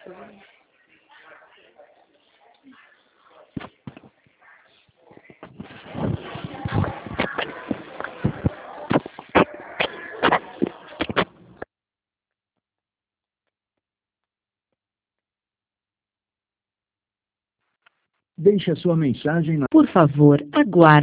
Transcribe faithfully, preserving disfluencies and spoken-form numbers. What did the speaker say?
Deixe a sua mensagem na Por favor, aguarde.